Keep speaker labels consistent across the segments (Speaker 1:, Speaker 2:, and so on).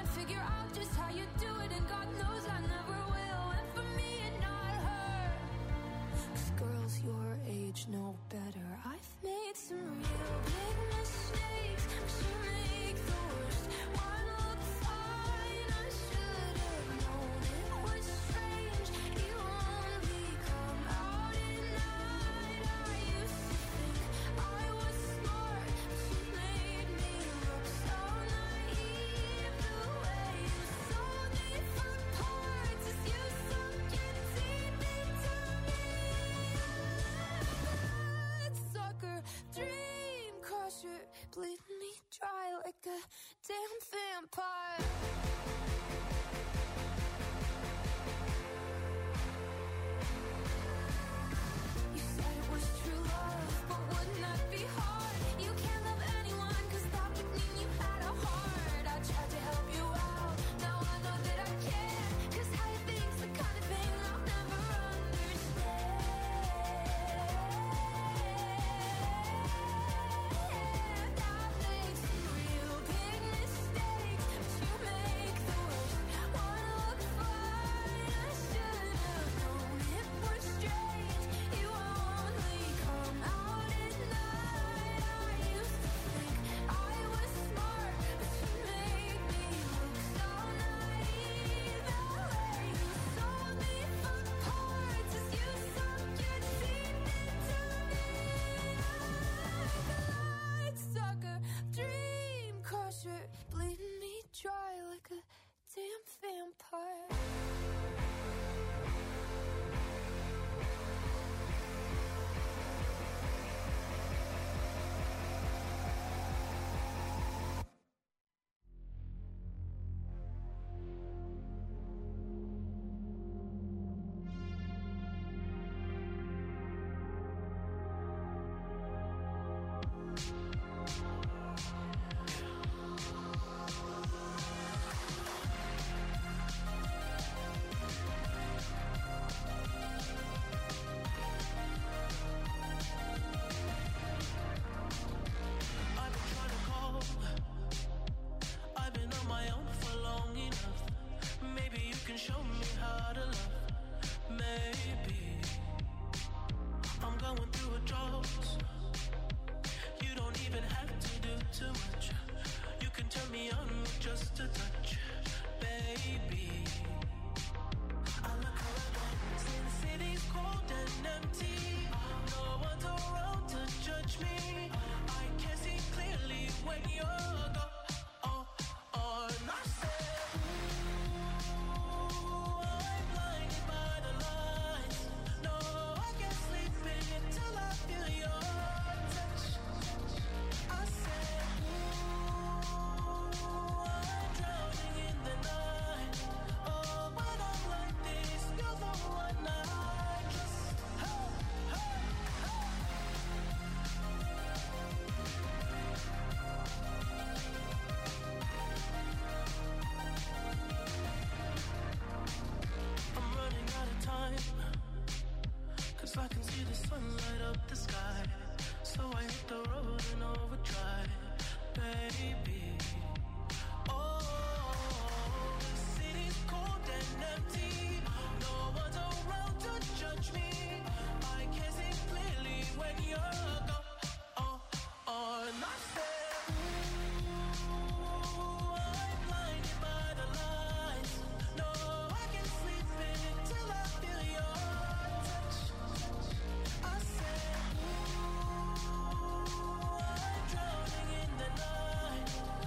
Speaker 1: figure out just how you do it, and God knows I never will. And for me and not her, 'cause girls your age know better. I've made some real big mistakes, but you make the worst one look fine. I should have known it was strange. You only come out at night. I used to think I was smart, but you made me look so naive. The way you sold me for parts as you sunk your teeth into me. Bad sucker, dream crusher, bleeding me dry like a damn vampire. You said it was true love, but wouldn't that be hard? You can't love anyone, 'cause that would mean you had a heart. I tried to help you out, now I know that I can't, 'cause how you think's the kind of thing I'll never understand. I've made some real big mistakes, but you make the worst one look fine. I should have known it was strange. You only come out at night. I used to think I was smart, but you made me look so naive. The way you sold me for parts as you sunk your teeth into me. Light sucker, dream crusher, bleeding me dry like a damn vampire.
Speaker 2: I've been trying to call. I've been on my own for long enough. Maybe you can show me how to love. Maybe I'm going through a drought. You don't even have to do too much. You can turn me on with just a touch, baby. I look around, since city's cold and empty. No one's around to judge me. I can see clearly when you're gone. And I said, ooh, I'm blinded by the lights. No, I can't sleep until I feel your touch. I said, ooh, I'm drowning in the night. Oh, when I'm like this, you're the one I trust. Hey, hey, hey. I'm running out of time, 'cause I can see the sun light up the sky. So I hit the road in overdrive, baby. Oh, the city's cold and empty. No one's around to judge me. I can see clearly when you're gone. And I said, ooh, I'm blinded by the lights. No, I can't sleep until I feel your touch. I said, ooh, I'm drowning in the night.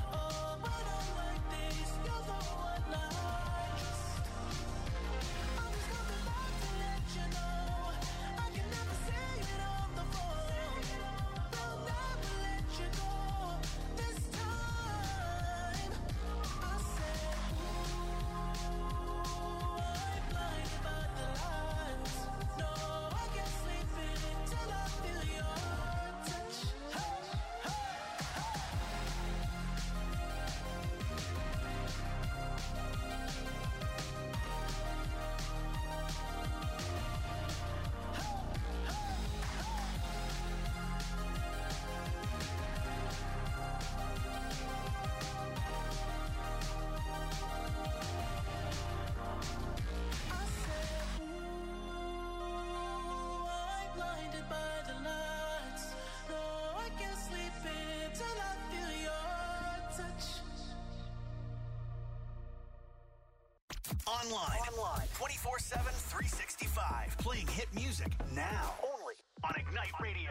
Speaker 3: Online. 24/7, 365. Playing hit music now. Only on Ignite Radio.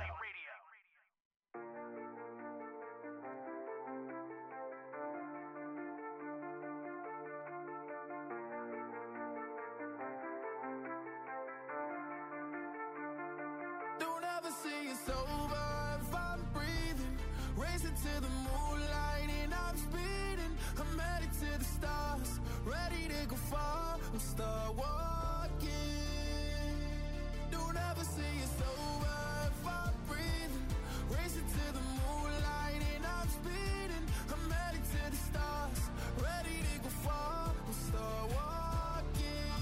Speaker 4: Don't ever say it's over if I'm breathing. Racing to the moonlight and I'm speeding. I'm headed to the stars, ready to go far. I'm start walking. Don't ever say it's over if I'm breathing. Racing to the moonlight and I'm speeding. I'm headed to the stars, ready to go far. I'm start walking.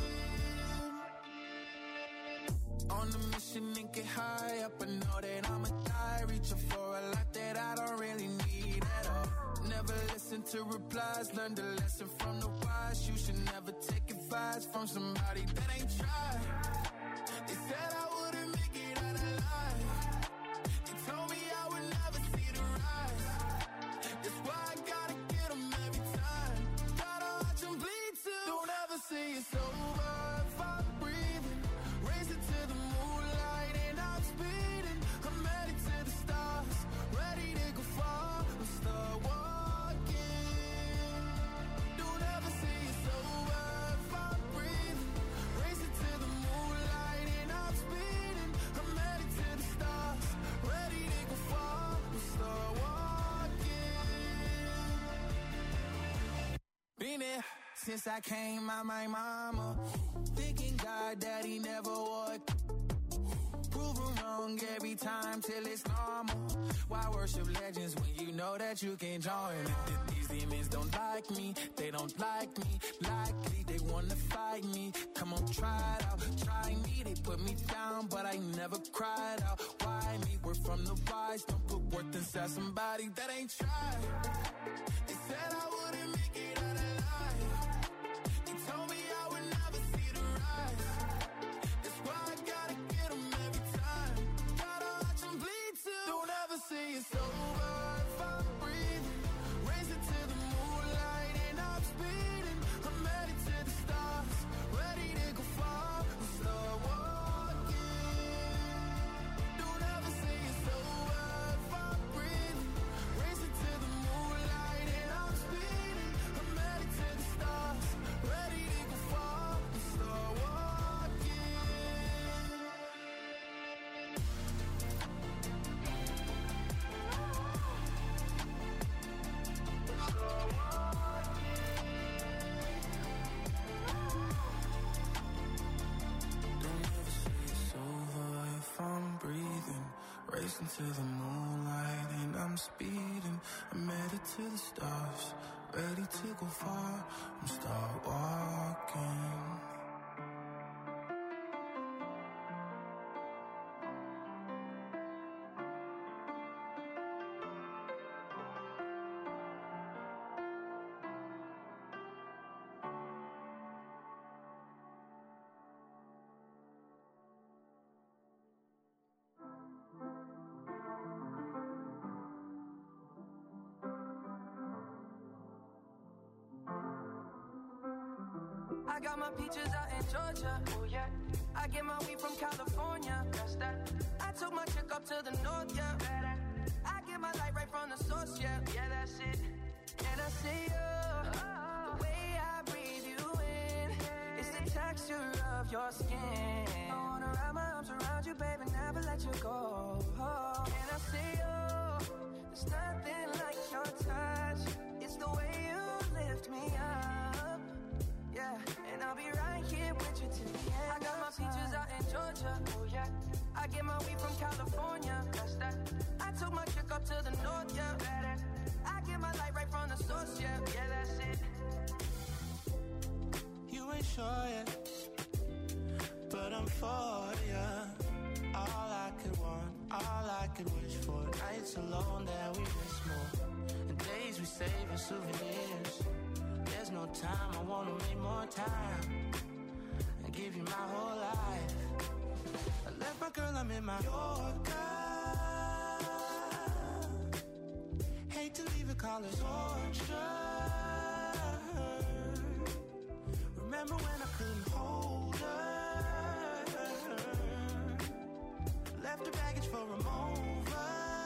Speaker 4: On a mission and get high up, I know that I'ma die. Reaching for a lot that I don't really need at all. Never listen to replies, learn the lesson from the wise. You should never take advice from somebody that ain't tried. They said I wouldn't make it out alive. They told me I would never see the rise. That's why I gotta get them every time. Gotta watch them bleed too. Don't ever say it's over if I'm breathing. Racing to the moonlight and I'm speeding. I'm headed to the stars, ready to go far. I'm start walking. Don't ever say it's over if I'm breathing. Racing to the moonlight and I'm speeding. I'm headed to the stars, ready to go far. I'm start walking. Been there since I came out my mama. Thinking God that he never would. Proven wrong every time till it's normal. Why worship legends when you know that you can't join? These demons don't like me, they don't like me. Likely they wanna fight me. Come on, try it out, try me. They put me down, but I never cried out. Why me? We're from the wise, don't put worth inside somebody that ain't tried. They said I wouldn't make it out alive. They told me I would never see the rise. That's why I gotta get them every time. Gotta watch them bleed too. Don't ever say it's over if I'm breathing. Racing to the moonlight and I'm speeding. I'm headed to the stars, ready to go far. I'm start walking. Don't ever say it's over if I'm breathing. Racing to the moonlight and I'm speeding. I'm headed to the stars, ready to go far. I'm start walking. Don't ever say it's over if I'm breathing. Racing to the moonlight and I'm speeding. I'm headed to the stars, ready to go far. I'm start walking.
Speaker 5: I got my peaches out in Georgia. Oh yeah. I get my weed from California. That's that. I took my chick up to the north, yeah. I get my light right from the source, yeah. Yeah, that's it. And I see you, the way I breathe you in. It's the texture of your skin. I wanna wrap my arms around you, baby, never let you go. And I see you, there's nothing like your touch. It's the way you lift me up. Yeah, and I'll be right here with you till the end. I got my peaches out in Georgia. Oh yeah. I get my weed from California. That's that. I took my chick up to the north, yeah. I get my light right from the source, yeah. Yeah, that's it.
Speaker 2: You ain't sure yet, but I'm for ya. All I could want, all I could wish for. Nights alone that we miss more, and days we save as souvenirs. There's no time, I wanna make more time and give you my whole life. I left my girl, I'm in my Yorker. Hate to leave it, call it torture. Remember when I couldn't hold her? Left the baggage for a mover.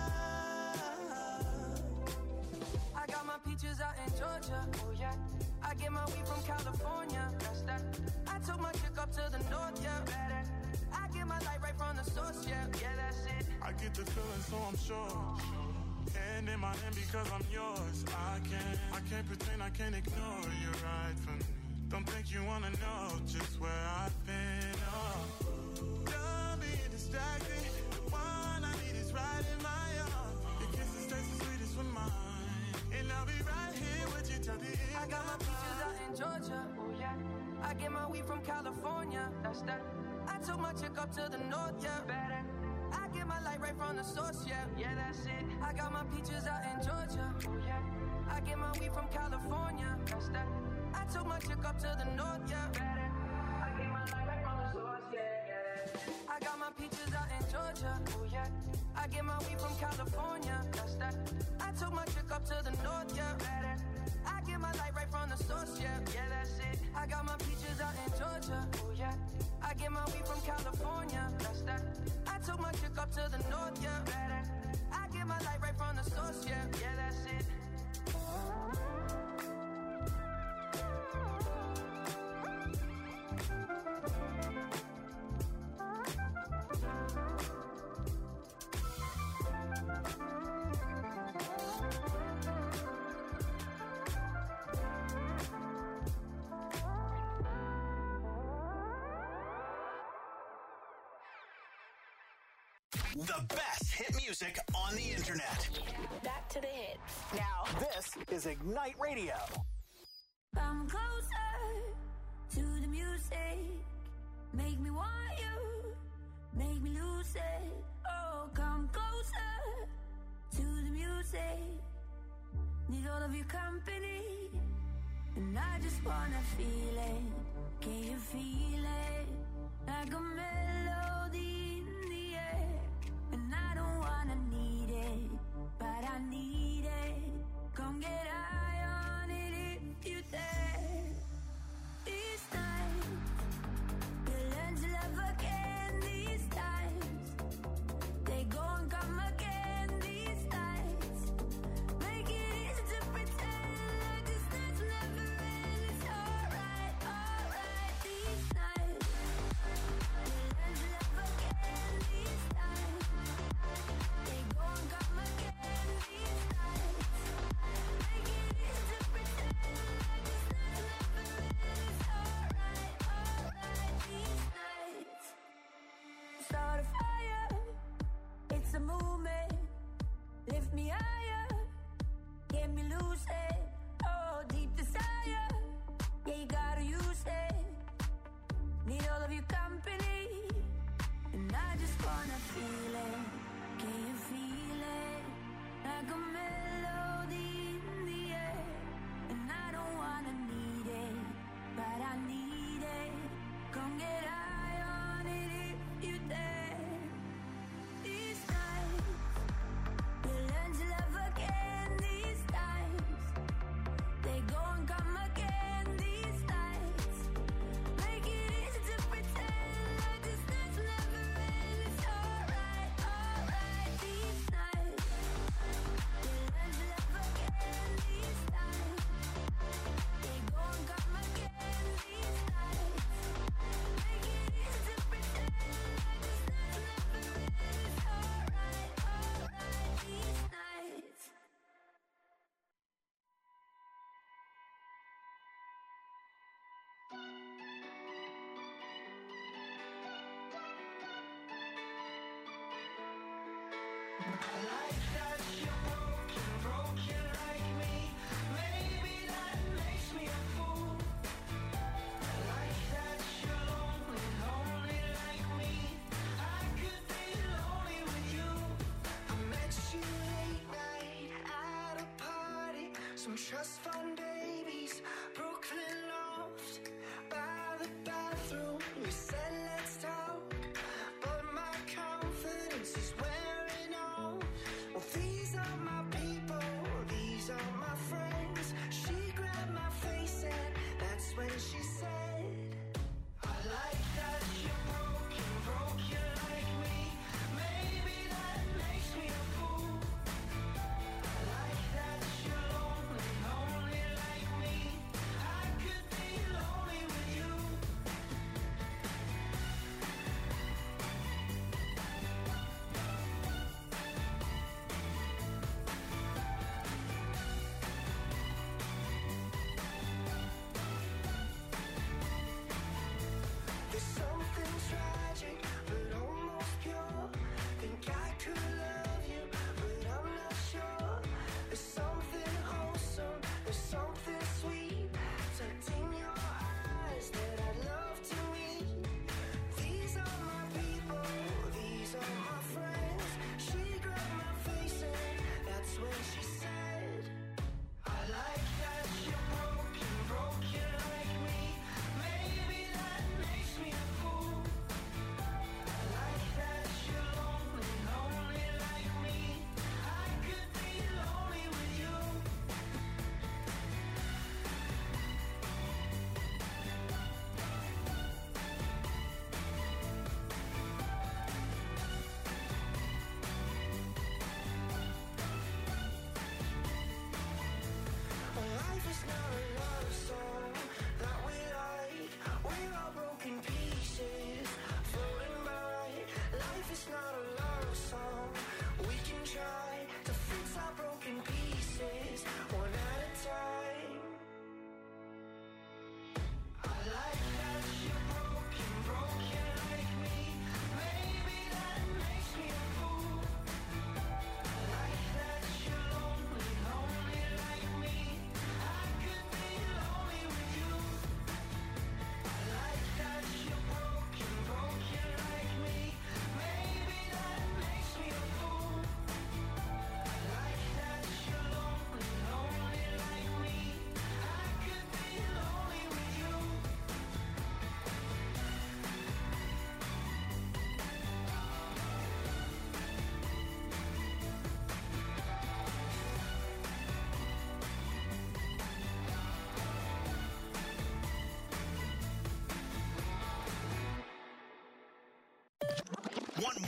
Speaker 5: I got my peaches out in Georgia. Oh yeah. I get my weed from California. That's that. I took my chick up to the north, yeah. Better. I get my light right from the source, yeah. Yeah, that's it.
Speaker 2: I get the feeling, so I'm sure. Hand in my hand because I'm yours. I can't pretend, I can't ignore you right from me. Don't think you wanna know just where I've been. Oh, done being distracted. The one I need is right in my arms. Your kisses taste the sweetest with mine, and I'll be right here with you till the end.
Speaker 5: I got my peaches out in Georgia. Oh yeah. I get my weed from California. That's that. I took my chick up to the north, yeah. Better. I get my light right from the source, yeah. Yeah, that's it. I got my peaches out in Georgia. Oh yeah. I get my weed from California. That's that. I took my chick up to the north, yeah. Better. I get my light right from the source, yeah, yeah. I got my peaches out in Georgia. Oh yeah. I get my weed from California. That's that. I took my chick up to the north, yeah. Better. I get my light right from the source, yeah. Yeah, that's it. I got my peaches out in Georgia. Oh yeah. I get my weed from California. That's that. I took my chick up to the north, yeah. Better. I get my light right from the source, yeah. Yeah, that's it.
Speaker 3: The best hit music on the internet.
Speaker 6: Back to the hits.
Speaker 3: Now, this is Ignite Radio.
Speaker 1: Come closer to the music. Make me want you. Make me lose it. Oh, come closer to the music. Need all of your company. And I just wanna feel it. Can you feel it? Like a melody in the air. And I don't wanna need it, but I need it. Come get high on it if you dare. These times, we'll learn to love again. These times, they go and come again. These nights, make it easy to pretend like this night's never end. It's alright, alright. These nights, we'll learn to love again. These times, they go and come again. These nights, make it easy to pretend like this night's never end. It's alright, alright. These nights, start a fire. It's a movement. Lift me higher. Get me loose it. Oh, deep desire. Yeah, you gotta use it. Need all of your company. And I just wanna feel it. Can you feel it? Like a melody in the air. And I don't wanna need it, but I need it. Come get high on it if you dare. These nights, we'll learn to love again. These times, they go and come again. These nights, make it easy to pretend like this night's never end. It's alright, alright. These nights, we'll learn to love again. These times, they go and come again. These nights, make it easy to pretend like this night's never end. It's alright, alright. These nights.
Speaker 7: Some trust fund babies, Brooklyn loft, by the bathroom. We said let's talk, but my confidence is wearing off. Well, these are my people, these are my friends. She grabbed my face and that's when she said,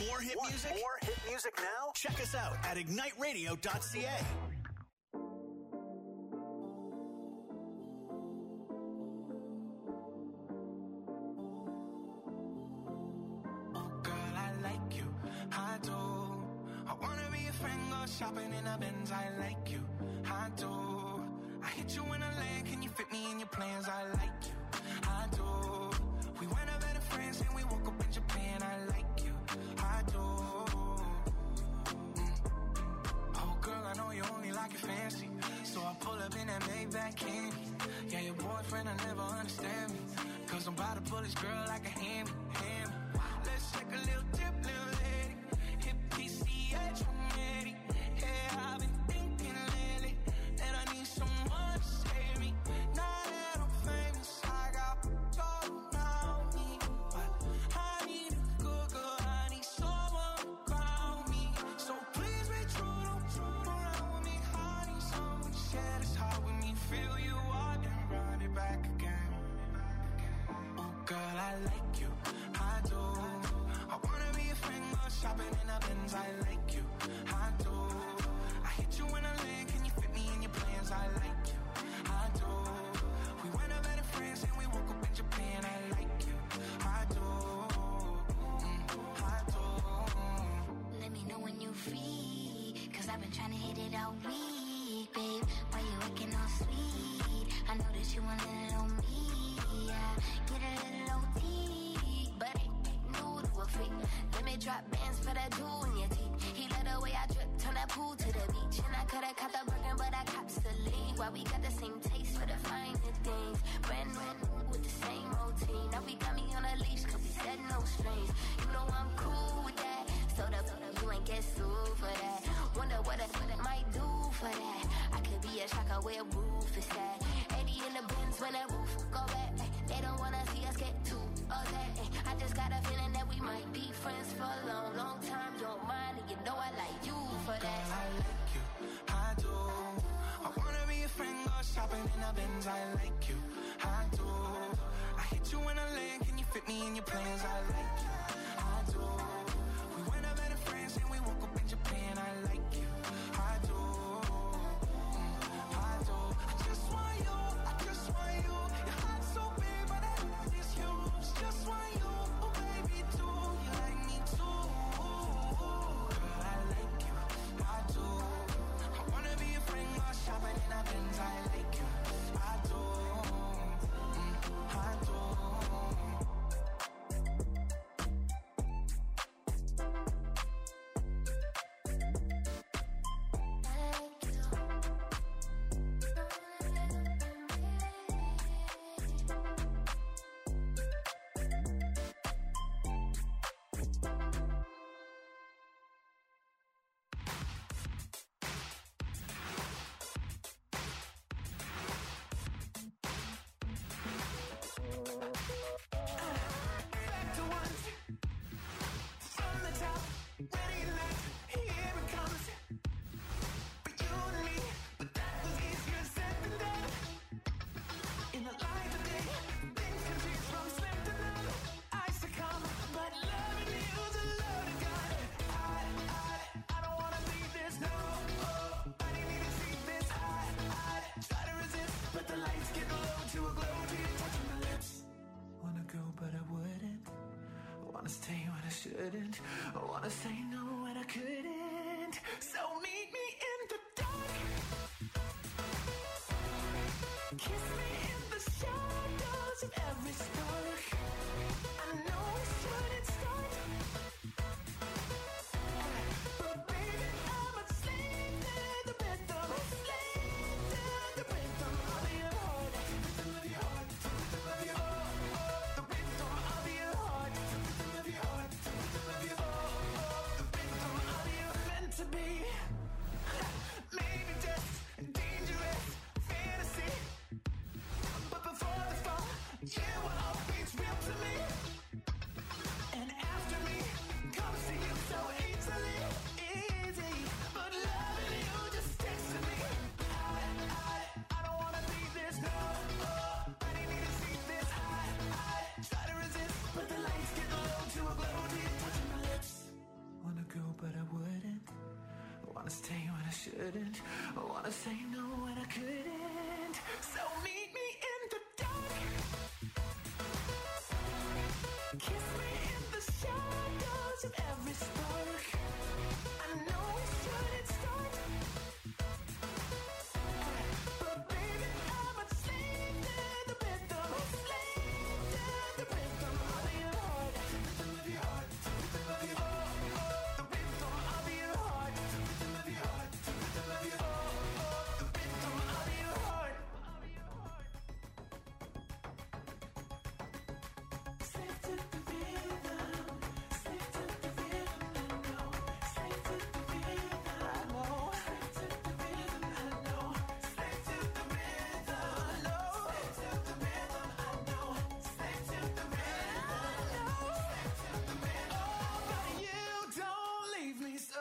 Speaker 3: more hit music? More hit music now? Check us out at igniteradio.ca.
Speaker 4: Shopping in a Benz, I like you, I do. I hit you in a land, can you fit me in your plans? I like you, I do. We went out better friends and we woke up in Japan. I like you, I do. Oh girl, I know you only like it fancy, so I pull up in that Maybach candy. Yeah, your boyfriend, I never understand me, cause I'm about to pull this girl like a hammy. Let's take a little dip, little lady. Hit PCH, ready. Yeah, I've been thinking lately that I need someone to save me. Now that I'm famous, I got all around me, but I need a good girl. I need someone around me. So please be true, don't around with me. I need someone to share this heart with me. Feel you out and run it back again. Oh girl, I like you, I do. I wanna be a friend, go shopping in a Benz. I like you, I do. I hit you in a land, can you fit me in your plans? I like you, I do. We went out better friends and we woke up in Japan. I like you, I do, I do.
Speaker 8: Let me know when you free, cause I've been trying to hit it all week, babe. Why you acting all sweet? I know that you want it on me, yeah. Get a little OT, but ain't new to a freak. Let me drop bands for that jewel in your teeth. He let the way I drip, turn that pool to the beach. And I could've caught the Birkin, but I cops the lead. Why we got the same taste for the finer things. Brand new with the same routine. Now we got me on a leash, cause we said no strings. You know I'm cool with that, so you ain't get sued for that. Wonder what I might do for that. I could be a shocker where roof is at. 80 in the bins when that roof go back. They don't wanna see us get too upset. I just got a feeling that we might be friends for a long, long time. You're mine and you know I like you for that.
Speaker 4: Girl, I like you, I do. I wanna be a friend, go shopping in a Benz. I like you, I do. I hit you in a land, can you fit me in your plans? I like you, I do. We went out better friends and we woke up in Japan. I like you, I do, I do. I just want you, I just want you. Your heart's so big, but I love this huge. Just want you, oh baby, too. You like me too. Girl, I like you, I do. I wanna be a friend, go shopping in a Benz. I like you, I do, I do. Shouldn't. I wanna say no when I couldn't. So meet me in the dark. Kiss me in the shadows of every spark. I know we shouldn't start, but baby I'm a slave to the rhythm. Slave to the rhythm of your heart. Rhythm of your heart. Rhythm of your heart. The rhythm of your heart. Rhythm of your heart. To be
Speaker 2: wanna stay when I shouldn't. I wanna say no when I couldn't. So meet me in the dark. Kiss me in the shadows of every spark. I know we shouldn't start, but baby, I'm a slave to the rhythm. Slave to the rhythm of your heart. The rhythm of your heart. The rhythm of your heart. The rhythm of your heart. The rhythm of your heart. The rhythm of your heart. The rhythm of your heart. Slave to the rhythm. Slave to the rhythm. I know. Slave to the rhythm. I know. Slave to the rhythm. I know. Slave to the rhythm. I know. Slave to the rhythm. I know. Slave to the rhythm. I know. Slave to the rhythm. Oh, but you don't leave me so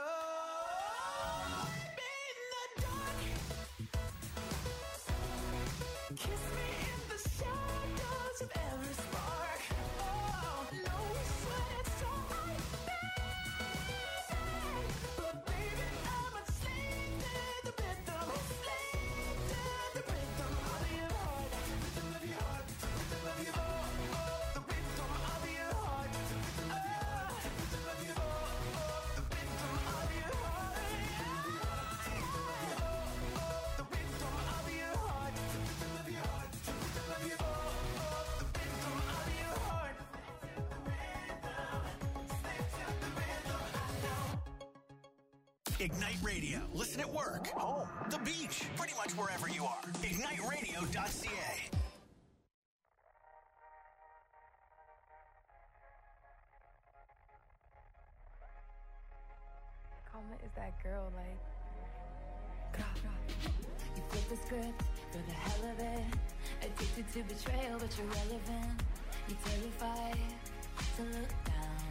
Speaker 2: in the dark. Kiss me in the shadows of every spark. Oh, no sweat, so I beg. But baby, I'm a slave to the rhythm. Slave to the rhythm of your heart. The rhythm of your heart. The rhythm of your heart. The rhythm of your heart. The rhythm of your heart. The rhythm of your heart. The rhythm of your heart. The rhythm of your heart. The rhythm of your heart. The rhythm of your heart. The rhythm of your heart.
Speaker 3: Ignite Radio. Listen at work, home, the beach, pretty much wherever you are. IgniteRadio.ca.
Speaker 9: Karma is that girl, like.
Speaker 10: You flip the script for the hell of it. Addicted to betrayal, but you're relevant. You're terrified to look down.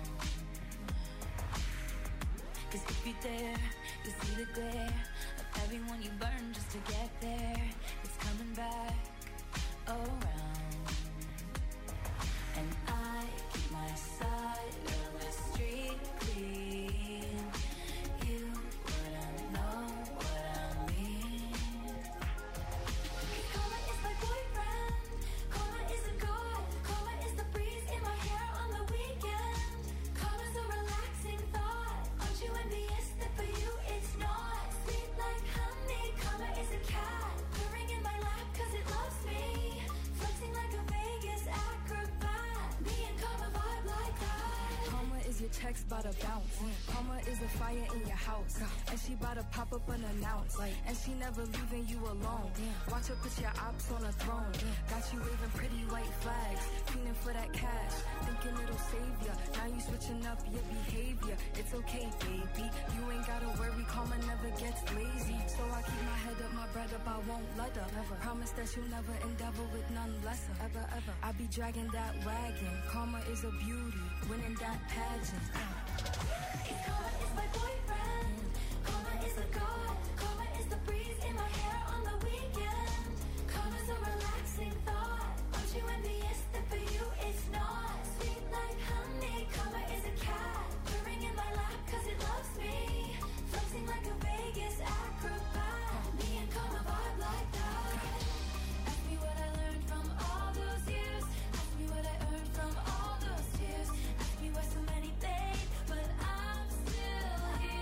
Speaker 10: Cause if you dare, you see the glare of everyone you burn just to get there. It's coming back around. And I keep my side of the street clean. You wouldn't know what I mean. Karma is my boyfriend. Karma is a god. Karma is the breeze in my hair on the weekend. Karma's a relaxing thought. Aren't you envious that for you it's not? Sweet like honey. Karma is a cat purring in my lap cause it loves me. Flexing like a Vegas acrobat. Me and Karma vibe like that.
Speaker 9: Karma is your text bout to bounce. Karma is a fire in your house. And she bout to pop up unannounced. And she never leaving you alone. Watch her put your ops on a throne. Got you waving pretty white flags. Feeling for that cash. Thinking it'll save ya. Now you switching up your behavior. It's okay, baby. You ain't gotta worry. Karma never gets lazy. So I keep my head up, my bread up. I won't let her. Promise that you'll never endeavor with none lesser. Ever. I be dragging that wagon. Karma is a beauty. Winning that pageant.
Speaker 10: Karma is my boyfriend. Karma is a god. Karma is the breeze in my hair on the weekend. Karma's a relaxing thought. Aren't you envious that for you it's not? Sweet like honey. Karma is a cat purring in my lap cause it loves me. Flexing like a Vegas acrobat. Me and Karma vibe like that. Ask me what I learned from all those years. Ask me what I earned from all those tears. Ask me why so many fade, but I'm still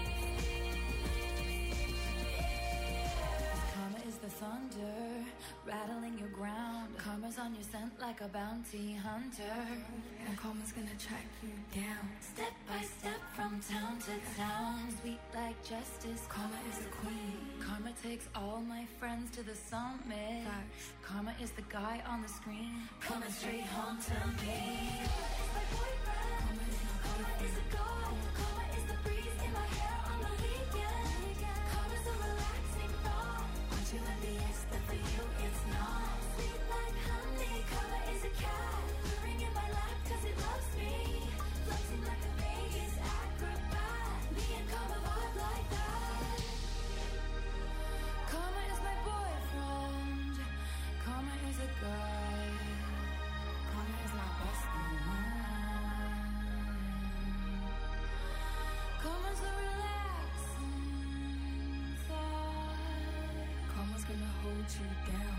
Speaker 10: here. Karma is the thunder rattling your ground. Karma's on your scent like a bounty hunter.
Speaker 9: And karma's gonna track you down.
Speaker 10: Step by step from town to town. Sweet like justice. Karma is the queen. Karma takes all my friends to the summit. Karma is the guy on the screen. Coming straight home to me. Karma is a god. Karma is the breeze in my hair on the weekend. Karma's a relaxing thought. Aren't you envious that for you it's not? Sweet like honey. Karma is a cat purring in my lap cause it loves me. Flexing like a Vegas acrobat. Me and Karma vibe like that. Karma is my boyfriend. Karma is a guy. Karma is my best friend.
Speaker 9: hold you down.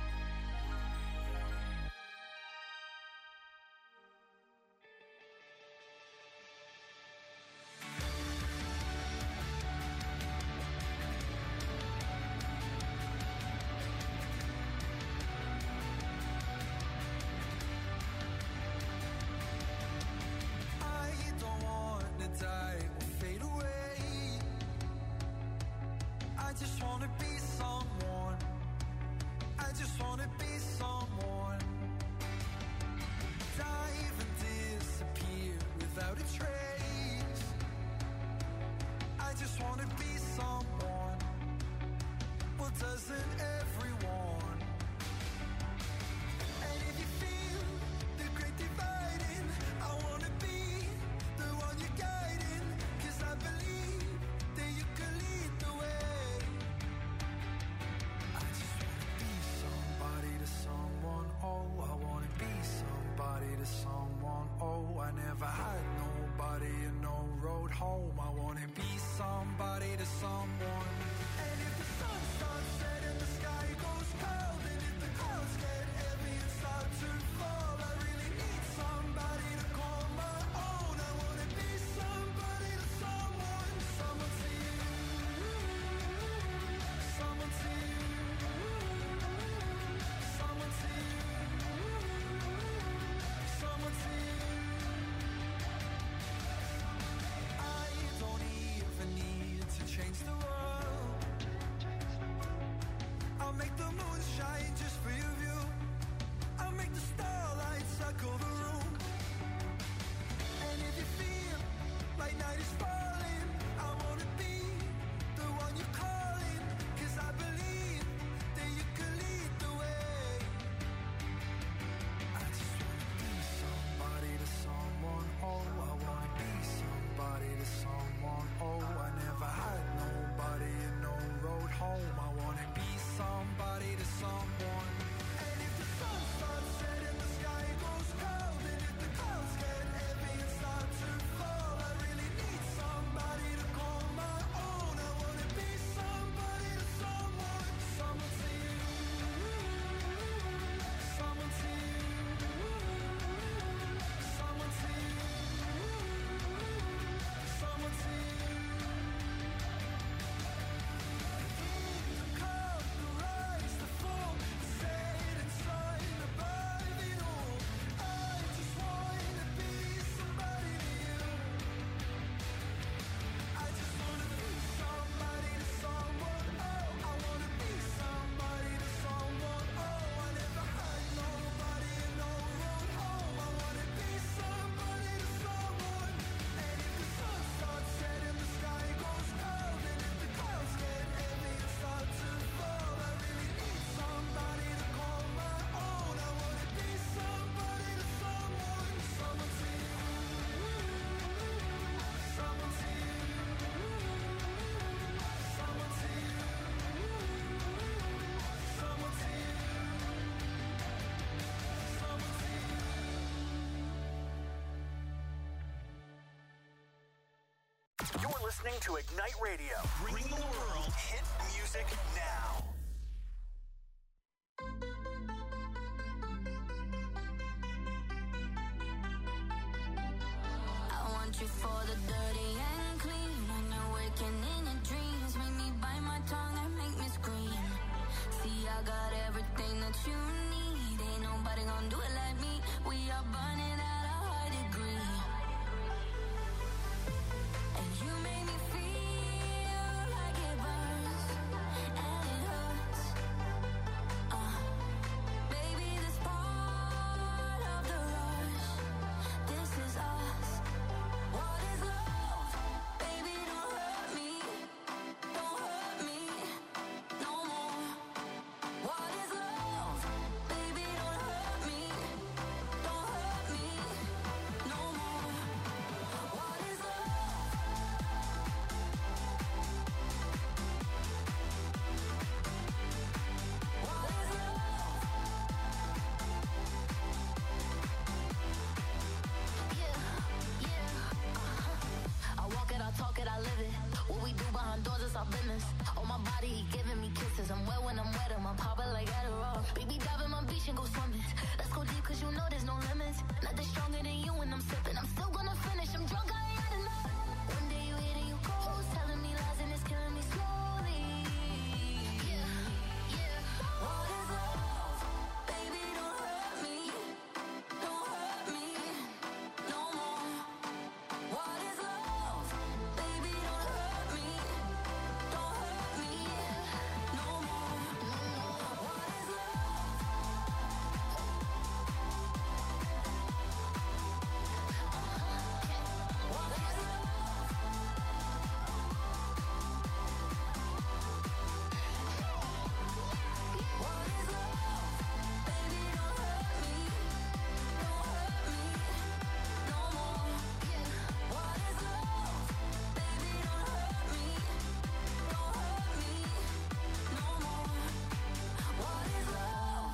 Speaker 3: Listening to Ignite Radio, bringing the world hit music now.
Speaker 8: I want you for the dirty and clean. When you're waking in your dreams, make me bite my tongue and make me scream. See, I got everything that you need. Ain't nobody gonna do it like me. We are burning at a high degree. And you make me feel like it burns and it hurts. Baby, this part of the rush. This is us. What is love? Baby, don't hurt me. Don't hurt me no more. What is love?
Speaker 11: my doors, it's our business. On my body, he giving me kisses. I'm wet when I'm wet, I'm popping like Adderall. Baby, dive in my beach and go swimming. Let's go deep, cause you know there's no limits. Nothing stronger than you when I'm sipping. I'm still gonna finish, I'm drunk, I ain't had enough. One day you hit and you go, telling me lies and it's killing me slowly. Yeah, yeah. What is love? Baby, don't hurt me. Don't hurt me no more. What is love? Baby, don't hurt me. Don't hurt me no more. What is love? What is love? What is love? Baby, don't hurt me. Don't hurt me no more. What is love? Baby, don't hurt me. Don't hurt me no more. What is love?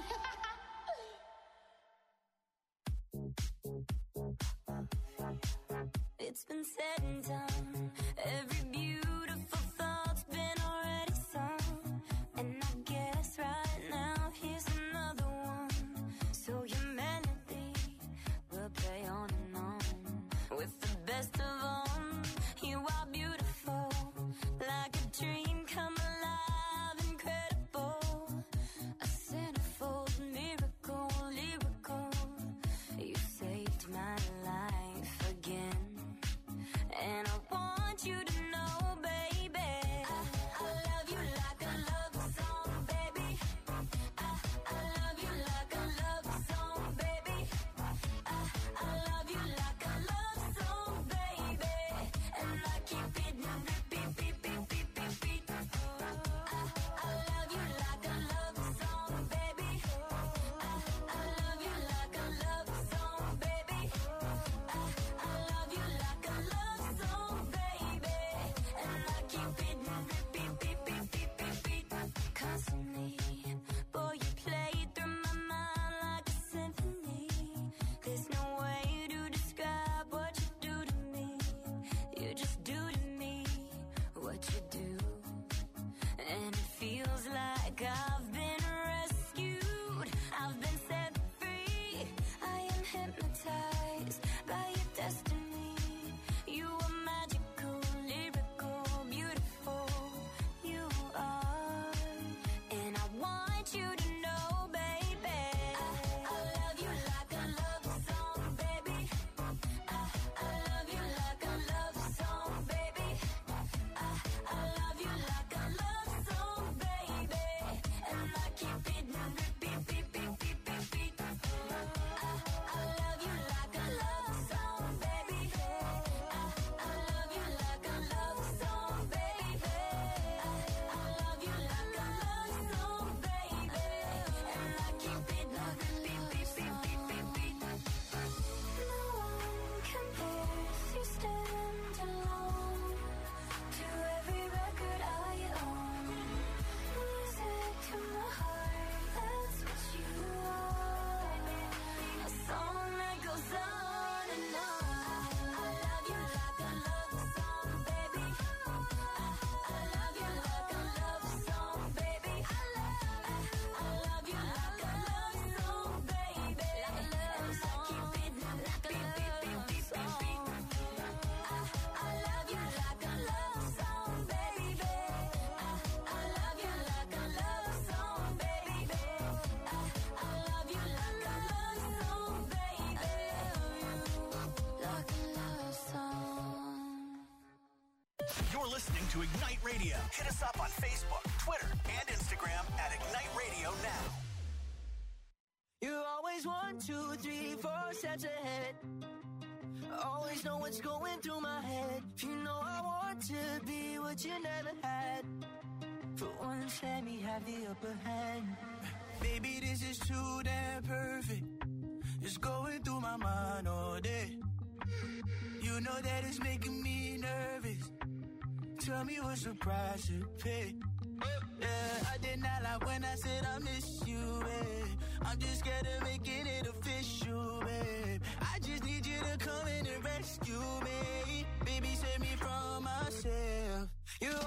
Speaker 11: It's been said and done. Every beautiful thought's been already sung. And I guess right now here's another one. So your melody will play on and on. With the best of them, you are beautiful. Like a dream come alive, incredible. A centerfold miracle, lyrical. You saved my life again. And I want you to know, baby, I love you like a love song, baby. I love you like a love song, baby. I love you like a love song, baby. And I keep it repeat, beat, beat, beat, beat, beat. I love you like a love song, baby. I love you like a love song, baby. I love you like a love song, baby. And I keep it repeat, beat, beat, beat, beat, beat. Constantly, boy, you play through my mind like a symphony. There's no way to describe what you do to me. You just do to me what you do. And it feels like I've been rescued. I've been set free. I am hypnotized by your destiny. You are magical, lyrical, beautiful. You are. And I want you to know, baby, I love you like a love song, baby. I love you like a love song, baby. I love you like a love song, baby. And I keep it repeat, beat, beat, beat, beat, beat. I love you like a love song, baby. I love you like a love song, baby. I love you like a love song, baby. And I keep it repeat, beat, beat, beat, beat, beat. No one compares, you stand alone to every record I own. Music to my heart, that's what you are. A song that goes on and on. I love you like a love song, baby. I love you like a love song, baby. I love you like a love song, baby. And I keep it like a love song. I love you like a love song, baby. I love you like a love song, baby. I love you like a love song, baby. Like a love song.
Speaker 3: You're listening to Ignite Radio. Hit us up on Facebook, Twitter, and Instagram at Ignite Radio Now.
Speaker 5: You're always 1, 2, 3, 4 steps ahead. Always know what's going through my head. You know I want to be what you never had. For once, let me have the upper hand. Baby, this is too damn perfect. It's going through my mind all day. You know that it's making me nervous. Tell me what's the price to pay. Yeah, I did not lie when I said I miss you, babe. I'm just scared of making it official, babe. I just need you to come in and rescue me. Baby, save me from myself. You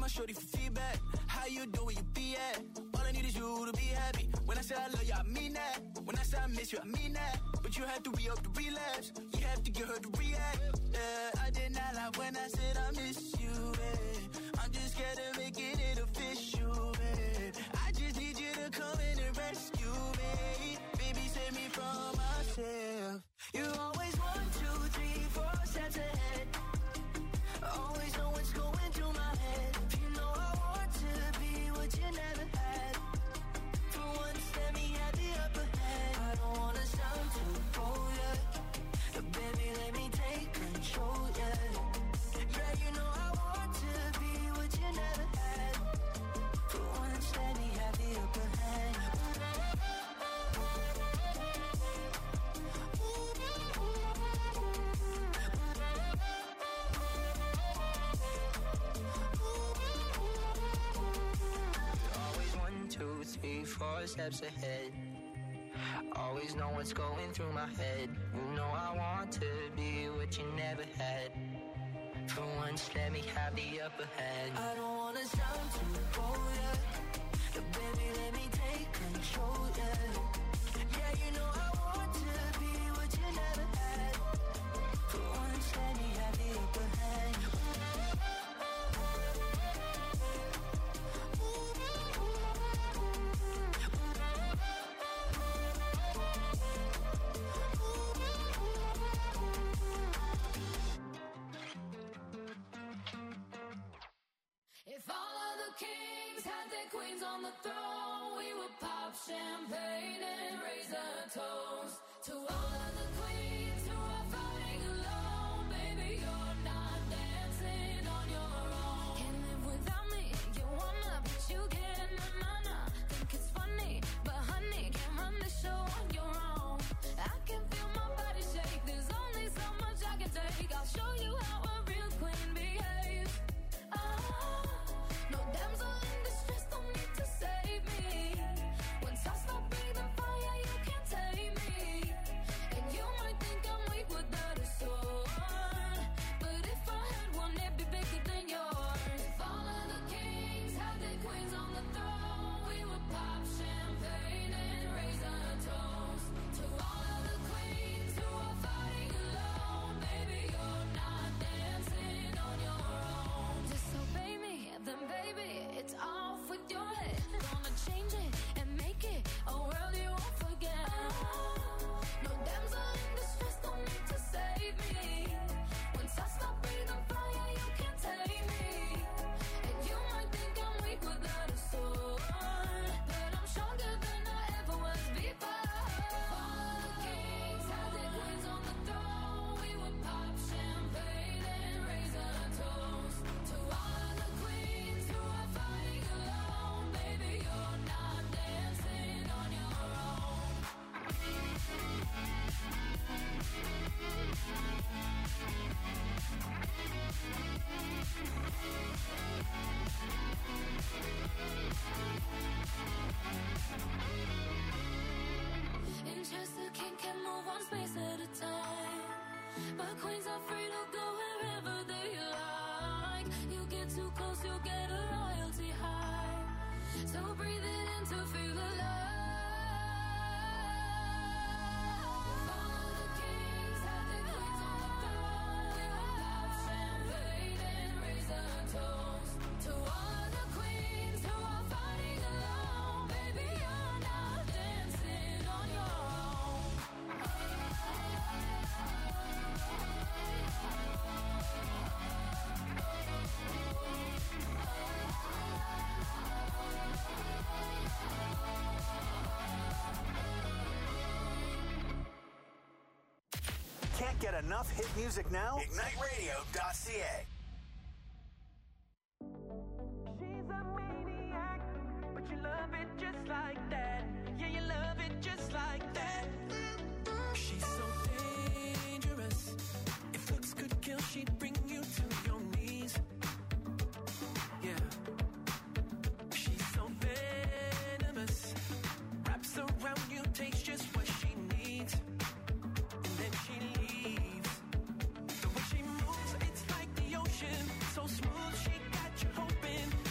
Speaker 4: my shorty for feedback. How you do where you be at? All I need is you to be happy. When I say I love you, I mean that. When I say I miss you, I mean that. But you have to re-up the relapse. You have to get her to react. I did not lie when I said I miss you, I'm just scared of making it official, I just need you to come in and rescue me. Baby, save me from myself. You always 1, 2, 3, 4 steps ahead. Always know what's going through my head. You know I want to be what you never had. For once, let me have the upper hand. I don't wanna sound too bold, baby, let me take control, Yeah, you know I want to be what you never had. For once, let me have the upper hand. Always 1, 2, 3, 4 steps ahead. Always know what's going through my head. You know I want to be what you never had. For once, let me have the upper hand. I don't wanna sound too bold, baby, let me take control, Yeah, you know I want to be what you never had. For once, let me have the upper hand.
Speaker 1: If all of the kings had their queens on the throne, we would pop champagne and raise a toast to all of the queens who are fighting alone. Baby, you're not dancing on your own. Can't live without me, you wanna, but you can't. Nah. Think it's funny, but honey, can't run the show on your own. I can feel my body shake, there's only so much I can take. I'll show you how a real queen behaves. No damsel in distress, don't need to save me. Once I stop breathing fire, you can't tame me. And you might think I'm weak without a sword, but if I had one, it'd be bigger than yours. If all of the kings had their queens on the throne, we would pop champagne and raise a toast to all of the queens who are fighting alone. Baby, you're not dancing on your own. Disobey me, then baby, it's off with your head. Gonna change it and make it a world you won't forget. No damsel in distress, don't need to save me. Once I stop breathing fire, you can't tame me. And you might think I'm weak without a sword, but I'm stronger than I ever was before. All the kings had their queens on the throne, we would pop champagne and raise a toast to all of the queens who are fighting alone. Baby, you're not dancing on your own. In Chester, king can move one space at a time, but queens are free to go wherever they like. You get too close, you'll get a royalty high. So breathe it in to feel alive. All of the kings had their queens on the throne, we would pop champagne and raise a toast to all of the queens who are fighting alone. Baby, you're not dancing on your own.
Speaker 3: Can't get enough hit music now? IgniteRadio.ca.
Speaker 2: She's a maniac, but you love it just like that. Yeah, you love it just like that. She's so dangerous. If looks could kill, she'd bring you to your knees. Yeah. She's so venomous. Wraps around you, takes just what she needs. And then she leaves. The way she moves, it's like the ocean. So smooth, she got you hoping.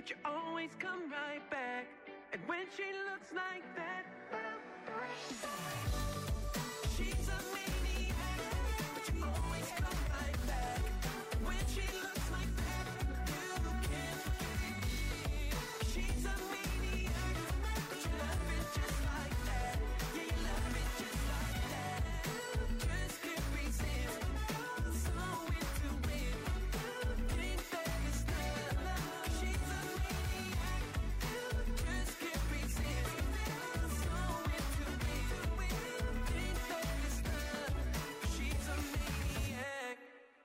Speaker 2: but you always come right back. And when she looks like that, she's a maniac, but you always come right back. When she looks like that, you can't forget. She's a maniac, but you love it just like that. Yeah, you love it just like that. Just can't resist. So into it. Think that it's love. She's a maniac. Just can't resist. So into it. Think that it's love. She's a maniac.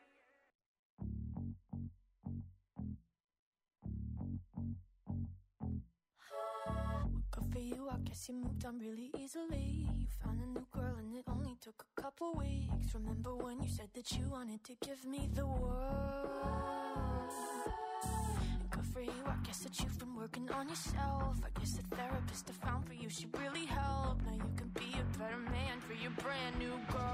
Speaker 1: Good for you, I guess you moved on really easily. You found a new girl and it only took a couple weeks. Remember when you said that you wanted to give me the world? And good for you, I guess that you've been working on yourself. I guess the therapist I found for you should really help. Now you can be a better man for your brand new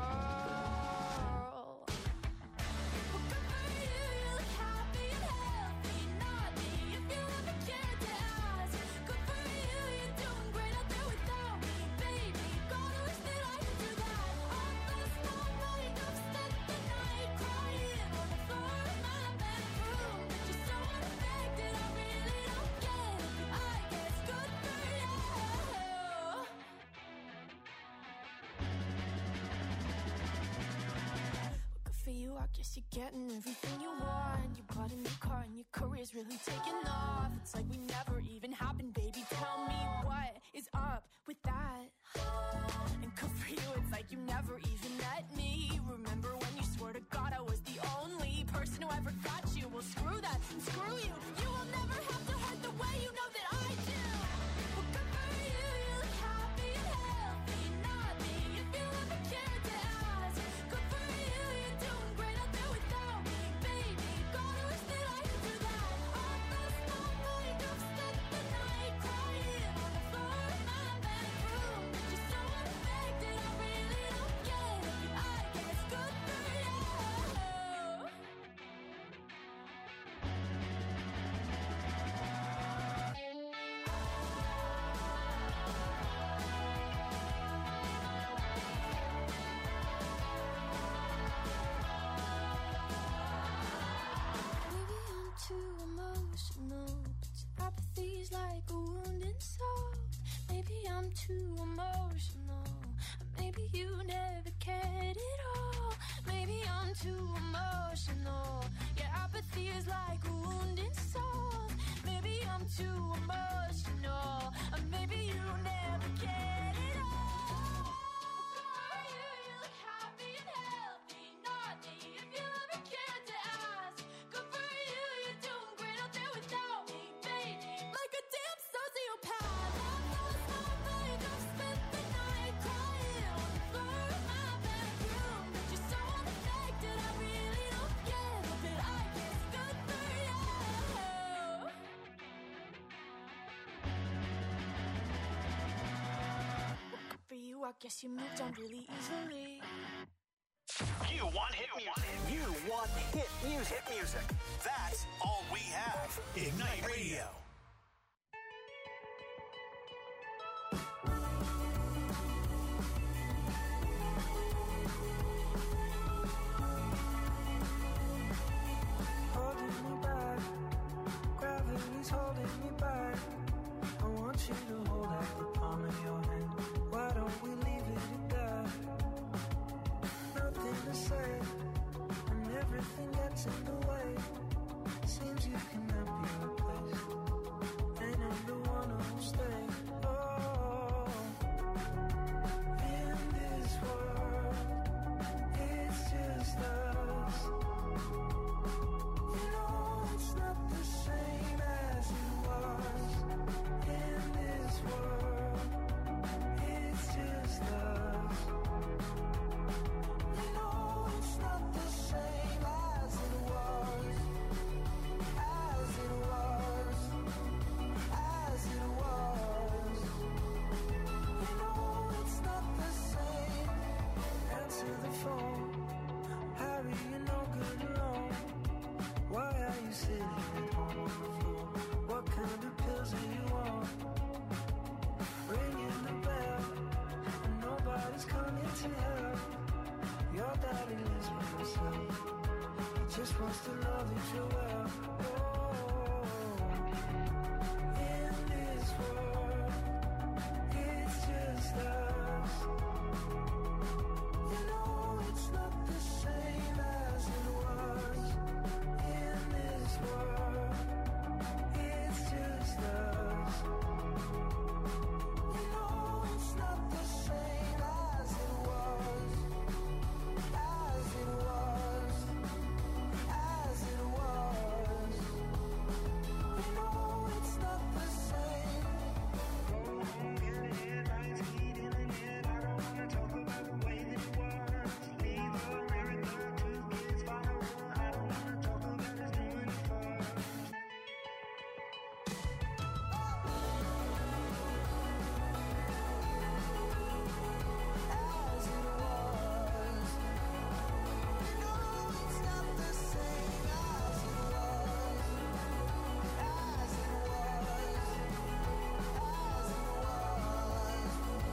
Speaker 1: girl. Well, good for you, you look happy and healthy. Not me, if you ever cared to ask. Good for you, you're doing great out there without me, baby. God, I wish that I could do that. All last night, I've spent the night crying on the floor of my bedroom. But you're so unaffected, I really don't get it. But I guess good for you. Good for you, I guess you're getting everything you want. You bought a new car and your career's really taking off. It's like we never even happened, baby. Tell me what is up with that. And good for you, it's like you never even met me. Remember when you swore to God I was the only person who ever got you? Well, screw that and screw you. You will never have to hurt the way you know that I do. Well, good for you, you look happy and healthy. Not me, if you ever cared to ask. Good for you, you're doing great out there without me, baby. God, I wish that I could do that. All last night, I've spent the night crying on the floor of my bedroom. But you're so unaffected, I really don't get it. But I guess good for you. Maybe I'm too emotional, but apathy's like a wounded soul. Maybe I'm too emotional, maybe you never cared at all. Maybe I'm too emotional, yeah, apathy is like a wounded soul. Maybe I'm too emotional, maybe you never cared at all. You look happy and healthy, not me, if you ever cared to ask. Good for you, you're doing great out there without me, baby. Like a damn sociopath. Last night, I've spent the night crying on the floor of my bedroom. But you're so unaffected, I really don't get it. But I guess good for you. Well, good for you, I guess you moved on really easily.
Speaker 3: You want hit music. You want hit music. Hit music. That's all we have. Ignite Radio.
Speaker 12: Holding me back, gravity's holding me back. I want you to hold out the palm of your hand. Why don't we leave it at that? Nothing to say, and everything gets in the way. Seems you cannot be replaced, and I'm the one who'll stay. Oh, in this world, it's just us. You know it's not the same as it was. In this just wants to know that you're well. In this world, it's just us. You know it's not the same as it was. In this world, it's just us. You know it's not the same as it was. As it was. As it was. You know it's not the same. Headlights heating in it. I don't wanna talk about the way that it was. Leave America, 2 kids follow her. I don't wanna talk about us doing it first. As it was. You know it's not the same as it was. As it was. As it was.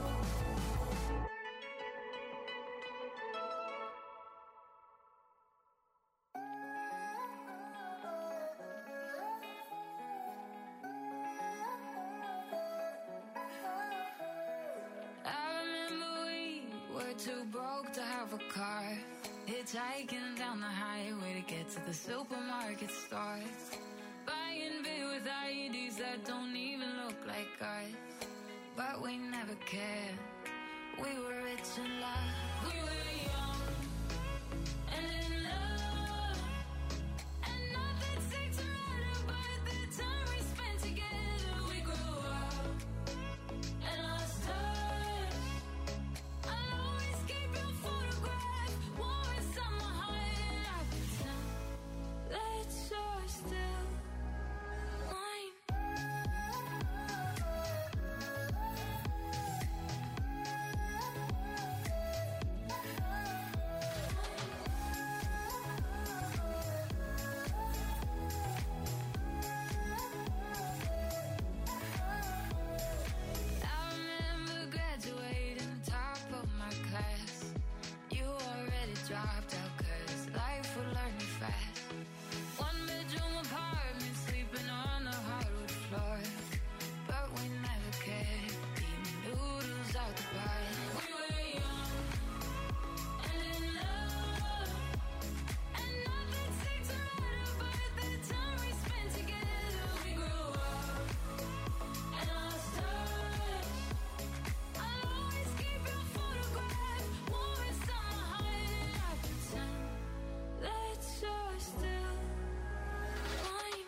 Speaker 10: I remember we were too broke to have a car, hitchhiking down the highway to get to the supermarket stores, buying beer with IEDs that don't even look like ours. But we never cared. We were rich in love. We were young and in love, and nothing seemed to matter but the time we spent together. We grew up and lost touch. I'll always keep your photograph warm inside my heart, and I pretend that you're still mine. I remember graduating top of my class. You already dropped out 'cause life would learn you fast. 1-bedroom apartment, sleeping on the hardwood floor. But we never cared. Eating noodles out the pot. We were young and in love, and nothing seemed to matter but the time we spent together. We grew up and lost touch. I'll always keep your photograph warm inside my heart, and I pretend that you're still mine.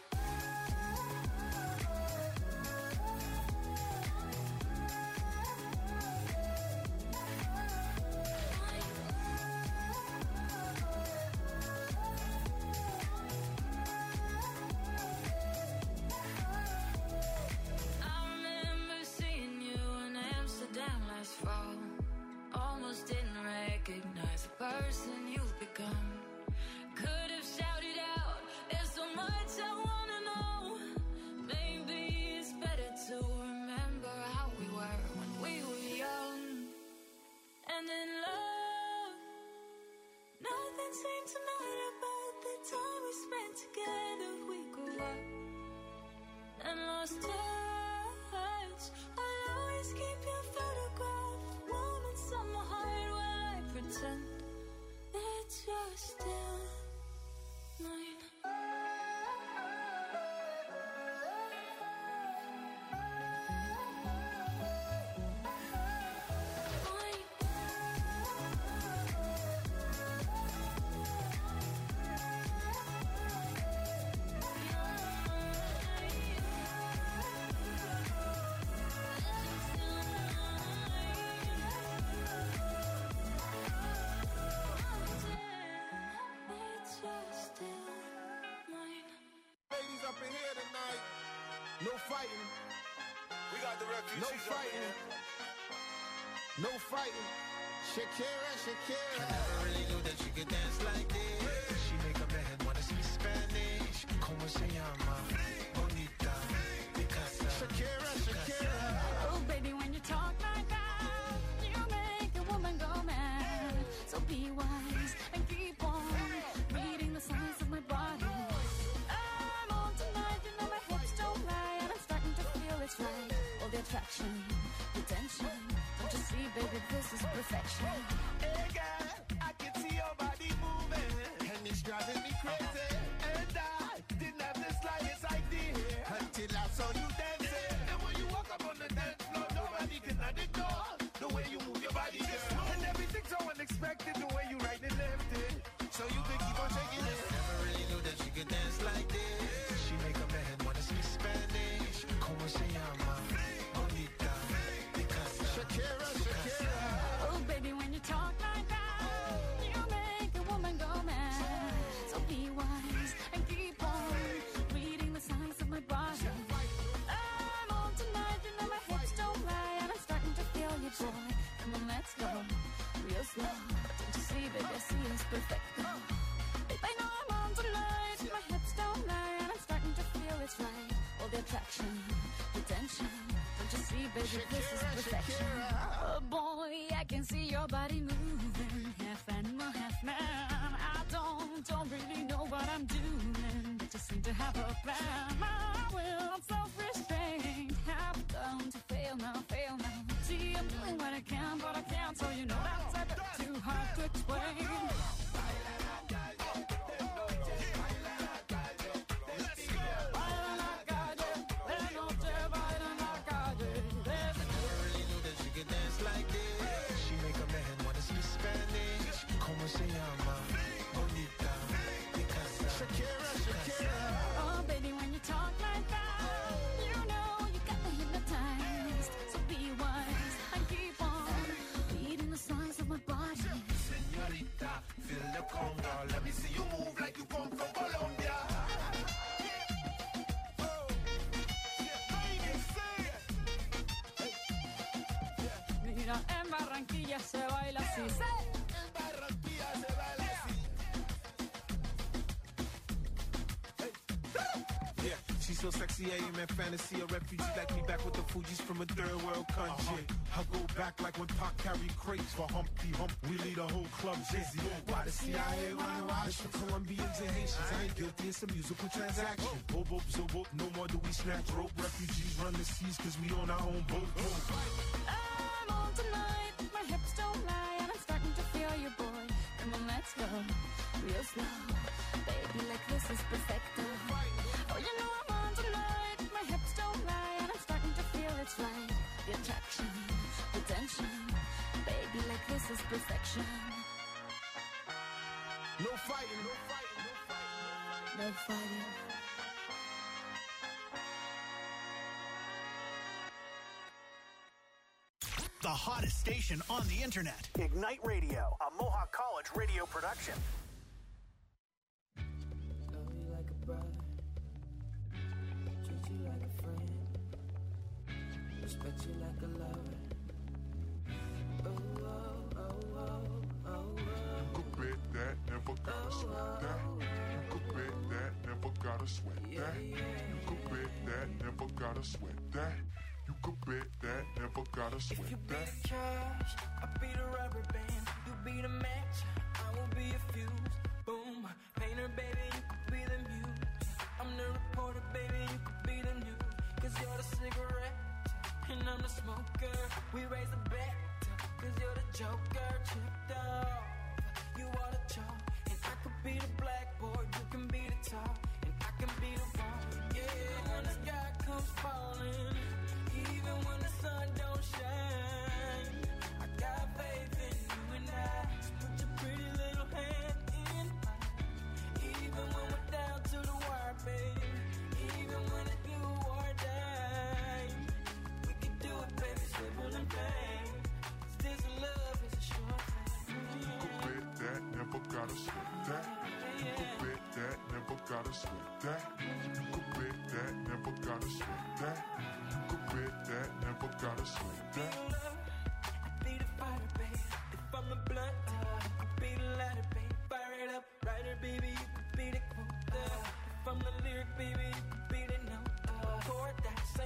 Speaker 10: I remember seeing you in Amsterdam last fall. Almost didn't recognize the person you've become. Could have shouted out, there's so much I wanna know. Maybe it's better to remember how we were when we were young and in love. Nothing seemed to matter but the time we spent together. We grew up and lost touch. I'll always keep your photograph warm inside my heart while I pretend that you're still mine.
Speaker 13: Ladies up in here tonight. No fighting.
Speaker 14: We got the refugees.
Speaker 13: No fighting. No fighting. Shakira, Shakira.
Speaker 15: I never really knew that you could dance like this. She make a man wanna speak Spanish. Como se llama? Bonita. Picasa.
Speaker 13: Shakira, Shakira.
Speaker 16: Oh, baby, when you talk like that, you make a woman go mad. So be wise and keep on reading the signs of
Speaker 9: the attraction, the tension. Don't you see, baby, this is perfection.
Speaker 15: Hey girl, I can see your body moving, and it's driving me crazy. And I didn't have the slightest idea until I saw you dancing. And when you walk up on the dance floor, nobody can ignore the way you move your body, girl. And everything's so unexpected, the way you right and left it. So you can keep on shaking it. Never really knew that she could dance like this. She make a man wanna speak Spanish. Como se llama? Bonita. Shakira, Shakira.
Speaker 16: Oh, baby, when you talk like that, you make a woman go mad. So be wise and keep on reading the signs of my body. I'm on tonight, you know my hips don't lie, and I'm starting to feel you, boy. Come on, let's go, real slow. Don't you see, baby, I see it's perfect. Babe, I know I'm on tonight, my hips don't lie, and I'm starting to feel it's right. All the attraction, the tension. Don't you see, baby, this is perfection. Oh boy, I can see your body moving, half animal, half man. I don't really know what I'm doing, but just seem to have a plan. My will, I'm self-restrained, have done to fail now. See, I'm doing what I can, but I can't, so you know that's a bit too hard to explain.
Speaker 15: Like this, she make a man wanna speak Spanish. Como se llama? Bonita. Shakira, Shakira.
Speaker 16: Oh, baby, when you talk like that, you know you got me hypnotized. So be wise and keep on reading the signs of my body.
Speaker 15: Señorita, feel the conga. Let me see you move like you come from Colombia.
Speaker 16: Mira, en Barranquilla se baila así.
Speaker 15: En Barranquilla se baila así. Yeah, she's so sexy, I am in fantasy. A refugee like me back with the Fugees from a third world country. I go back like when Pac carried crates for Humpty Hump. We lead a whole club dizzy. Why the CIA wanna watch the Colombians and Haitians? I ain't guilty, it's a musical transaction. Boop, boop, so boop, no more do we snatch rope. Refugees run the seas cause we on our own boat.
Speaker 16: I'm on tonight, my hips don't lie, and I'm starting to feel you, boy. Come on, let's go, real slow. Baby, like this is perfect. Oh, you know I'm on tonight, my hips don't lie, and I'm starting to feel it's right. The attraction, the tension. Baby, like this is perfection.
Speaker 15: No fighting, no fighting, no fighting.
Speaker 16: No fighting.
Speaker 3: The hottest station on the internet. Ignite Radio, a Mohawk College radio production.
Speaker 5: Love you like a brother, treat you like a friend, respect you like a lover. Oh, oh, oh, oh, oh, oh.
Speaker 17: You could bet that, never gotta sweat that. You could bet that, never gotta sweat that. You could bet that, never gotta sweat that. You could bet that, never gotta sweat
Speaker 5: If you be
Speaker 17: that.
Speaker 5: the cash, I'll be the rubber band. You be the match, I will be a fuse. Boom, painter, baby, you could be the muse. I'm the reporter, baby, you could be the news. Cause you're the cigarette, and I'm the smoker. We raise the bet, cause you're the joker. Chipped off, you are the chalk. And I could be the blackboard, you can be the top. And I can be the wall, yeah. When the sky comes falling, even when the sun don't shine, I got faith in you and I. So put your pretty little hand in mine. Even when we're down to the wire, babe. Even when it's do or die, we can do it, baby, simple and plain. This love is a short thing.
Speaker 17: You could bet that, never gotta sweat that. You could bet that, never gotta sweat that. You could bet that, never gotta sweat